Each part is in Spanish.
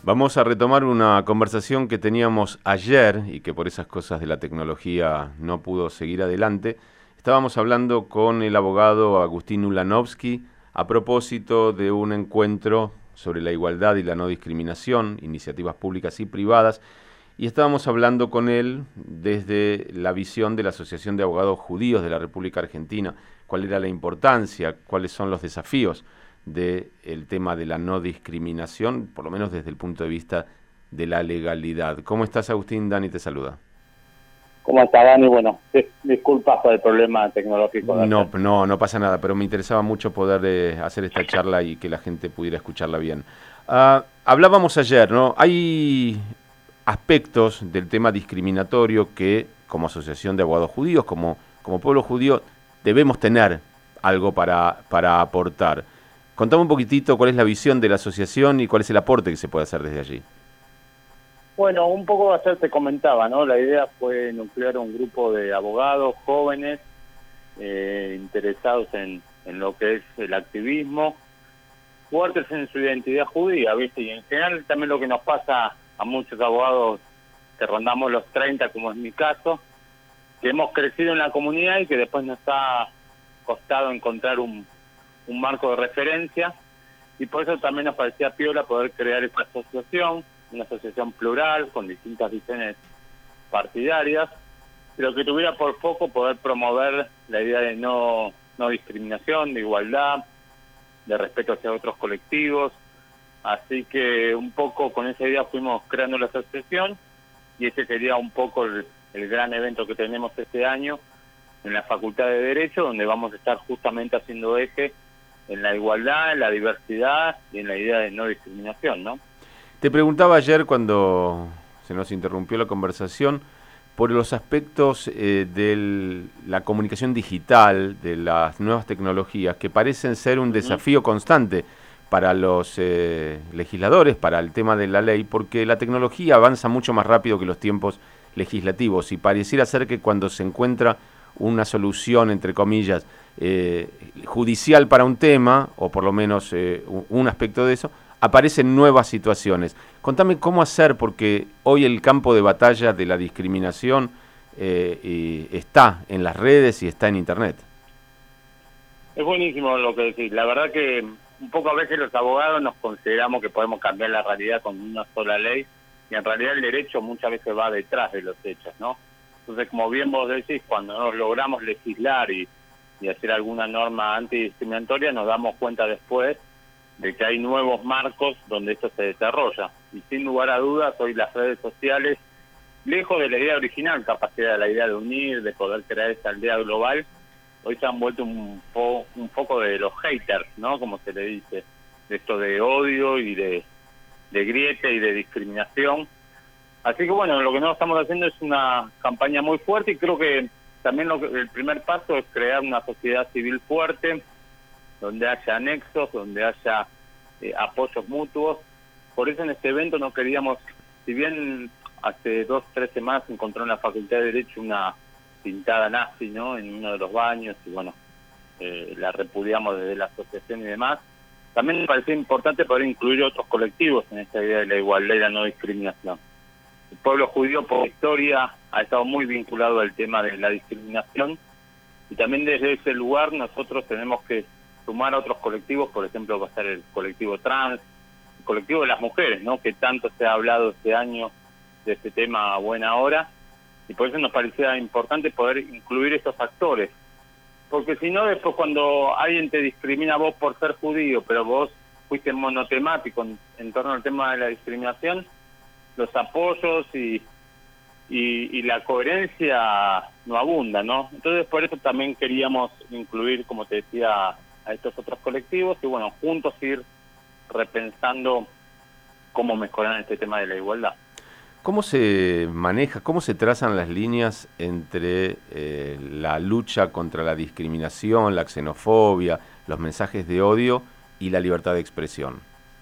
Vamos a retomar una conversación que teníamos ayer y que por esas cosas de la tecnología no pudo seguir adelante. Estábamos hablando con el abogado Agustín Ulanovsky a propósito de un encuentro sobre la igualdad y la no discriminación, iniciativas públicas y privadas, y estábamos hablando con él desde la visión de la Asociación de Abogados Judíos de la República Argentina, cuál era la importancia, cuáles son los desafíos del tema de la no discriminación, por lo menos desde el punto de vista de la legalidad. ¿Cómo estás, Agustín? Dani te saluda. ¿Cómo está, Dani? Bueno, disculpas por el problema tecnológico. No pasa nada, pero me interesaba mucho poder hacer esta charla y que la gente pudiera escucharla bien. Hablábamos ayer, ¿no? Hay aspectos del tema discriminatorio que, como Asociación de Abogados Judíos, como pueblo judío, debemos tener algo para aportar. Contame un poquitito cuál es la visión de la asociación y cuál es el aporte que se puede hacer desde allí. Bueno, un poco ayer te comentaba, ¿no? La idea fue nuclear un grupo de abogados jóvenes interesados en lo que es el activismo, fuertes en su identidad judía, ¿viste? Y en general también lo que nos pasa a muchos abogados que rondamos los 30, como es mi caso, que hemos crecido en la comunidad y que después nos ha costado encontrar un marco de referencia, y por eso también nos parecía piola poder crear esta asociación, una asociación plural con distintas visiones partidarias, pero que tuviera por foco poder promover la idea de no discriminación, de igualdad, de respeto hacia otros colectivos. Así que un poco con esa idea fuimos creando la asociación, y ese sería un poco el gran evento que tenemos este año en la Facultad de Derecho, donde vamos a estar justamente haciendo eje en la igualdad, en la diversidad y en la idea de no discriminación, ¿no? Te preguntaba ayer, cuando se nos interrumpió la conversación, por los aspectos de la comunicación digital, de las nuevas tecnologías, que parecen ser un desafío constante para los legisladores, para el tema de la ley, porque la tecnología avanza mucho más rápido que los tiempos legislativos, y pareciera ser que cuando se encuentra una solución, entre comillas, judicial para un tema, o por lo menos un aspecto de eso, aparecen nuevas situaciones. Contame cómo hacer, porque hoy el campo de batalla de la discriminación está en las redes y está en Internet. Es buenísimo lo que decís. La verdad que un poco a veces los abogados nos consideramos que podemos cambiar la realidad con una sola ley, y en realidad el derecho muchas veces va detrás de los hechos, ¿no? Entonces, como bien vos decís, cuando nos logramos legislar y hacer alguna norma antidiscriminatoria, nos damos cuenta después de que hay nuevos marcos donde esto se desarrolla. Y sin lugar a dudas, hoy las redes sociales, lejos de la idea original, capacidad de la idea de unir, de poder crear esta aldea global, hoy se han vuelto un foco de los haters, ¿no? Como se le dice, de esto de odio y de griete y de discriminación. Así que bueno, lo que nosotros estamos haciendo es una campaña muy fuerte, y creo que también el primer paso es crear una sociedad civil fuerte, donde haya anexos, donde haya apoyos mutuos. Por eso en este evento no queríamos, si bien hace 2 o 3 semanas se encontró en la Facultad de Derecho una pintada nazi, ¿no?, en uno de los baños, y bueno, la repudiamos desde la asociación y demás, también me parecía importante poder incluir otros colectivos en esta idea de la igualdad y la no discriminación. El pueblo judío por historia ha estado muy vinculado al tema de la discriminación, y también desde ese lugar nosotros tenemos que sumar a otros colectivos. Por ejemplo, va a estar el colectivo trans, el colectivo de las mujeres, ¿no?, que tanto se ha hablado este año de este tema a buena hora, y por eso nos parecía importante poder incluir estos actores, porque si no, después cuando alguien te discrimina a vos por ser judío, pero vos fuiste monotemático en torno al tema de la discriminación, los apoyos y la coherencia no abundan, ¿no? Entonces por eso también queríamos incluir, como te decía, a estos otros colectivos, y bueno, juntos ir repensando cómo mejorar este tema de la igualdad. ¿Cómo se maneja, cómo se trazan las líneas entre la lucha contra la discriminación, la xenofobia, los mensajes de odio y la libertad de expresión?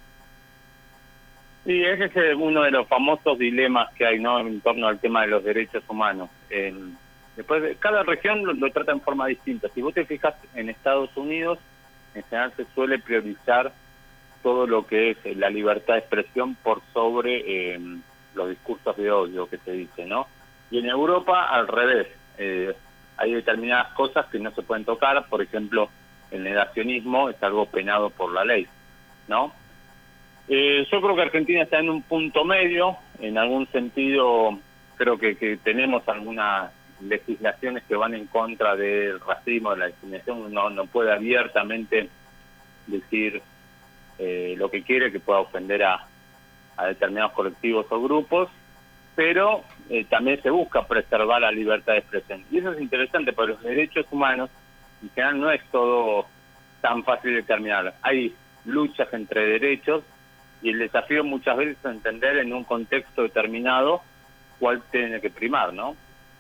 Sí, ese es uno de los famosos dilemas que hay, ¿no?, en torno al tema de los derechos humanos. Después, cada región lo trata en forma distinta. Si vos te fijas, en Estados Unidos, en general se suele priorizar todo lo que es la libertad de expresión por sobre los discursos de odio que se dice, ¿no? Y en Europa, al revés, hay determinadas cosas que no se pueden tocar, por ejemplo, el negacionismo es algo penado por la ley, ¿no? Yo creo que Argentina está en un punto medio, en algún sentido creo que tenemos algunas legislaciones que van en contra del racismo, de la discriminación. Uno no puede abiertamente decir lo que quiere, que pueda ofender a determinados colectivos o grupos, pero también se busca preservar la libertad de expresión. Y eso es interesante, porque los derechos humanos en general no es todo tan fácil de determinar. Hay luchas entre derechos y el desafío muchas veces es entender en un contexto determinado cuál tiene que primar, ¿no?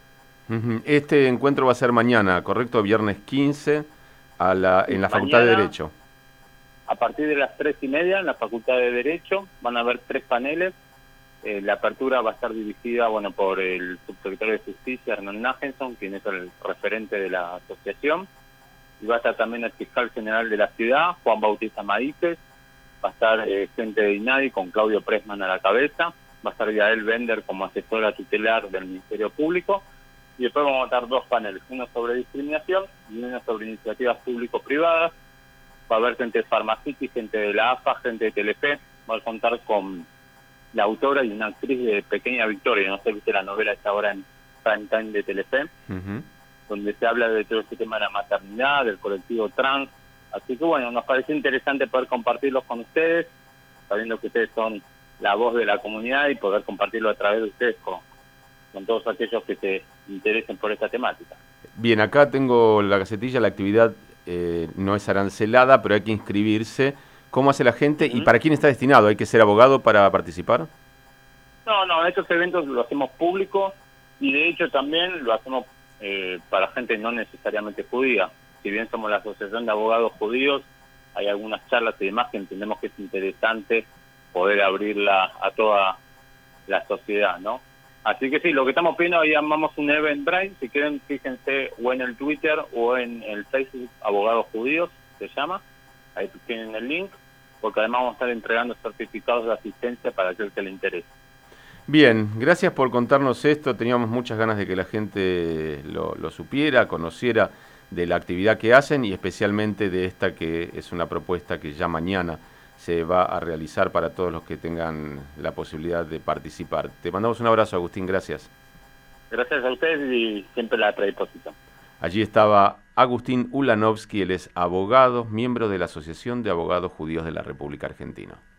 Este encuentro va a ser mañana, ¿correcto? Viernes 15 en la Facultad de Derecho. A partir de las 3:30 en la Facultad de Derecho van a haber 3 paneles. La apertura va a estar dirigida por el subsecretario de Justicia, Hernán Nagenson, quien es el referente de la asociación. Y va a estar también el fiscal general de la ciudad, Juan Bautista Maíquez. Va a estar gente de INADI con Claudio Pressman a la cabeza. Va a estar Yael Bender como asesora tutelar del Ministerio Público. Y después vamos a dar 2 paneles, uno sobre discriminación y uno sobre iniciativas público-privadas. Va a haber gente de Farmacity, gente de la AFA, gente de Telefe. Va a contar con la autora y una actriz de Pequeña Victoria, no sé, viste la novela esta ahora en prime time de Telefe, donde se habla de todo este tema de la maternidad, del colectivo trans. Así que nos pareció interesante poder compartirlos con ustedes, sabiendo que ustedes son la voz de la comunidad y poder compartirlo a través de ustedes con todos aquellos que se interesen por esta temática. Bien, acá tengo la gacetilla, la actividad no es arancelada, pero hay que inscribirse. ¿Cómo hace la gente y para quién está destinado? ¿Hay que ser abogado para participar? No, estos eventos lo hacemos público y de hecho también lo hacemos para gente no necesariamente judía. Si bien somos la Asociación de Abogados Judíos, hay algunas charlas y demás que entendemos que es interesante poder abrirla a toda la sociedad, ¿no? Así que sí, lo que estamos pidiendo, ahí llamamos un Eventbrite, si quieren fíjense o en el Twitter o en el Facebook Abogados Judíos, se llama, ahí tienen el link, porque además vamos a estar entregando certificados de asistencia para aquel que le interese. Bien, gracias por contarnos esto, teníamos muchas ganas de que la gente lo supiera, conociera de la actividad que hacen y especialmente de esta que es una propuesta que ya mañana se va a realizar para todos los que tengan la posibilidad de participar. Te mandamos un abrazo, Agustín, gracias. Gracias a ustedes y siempre la predisposición. Allí estaba Agustín Ulanovsky, él es abogado, miembro de la Asociación de Abogados Judíos de la República Argentina.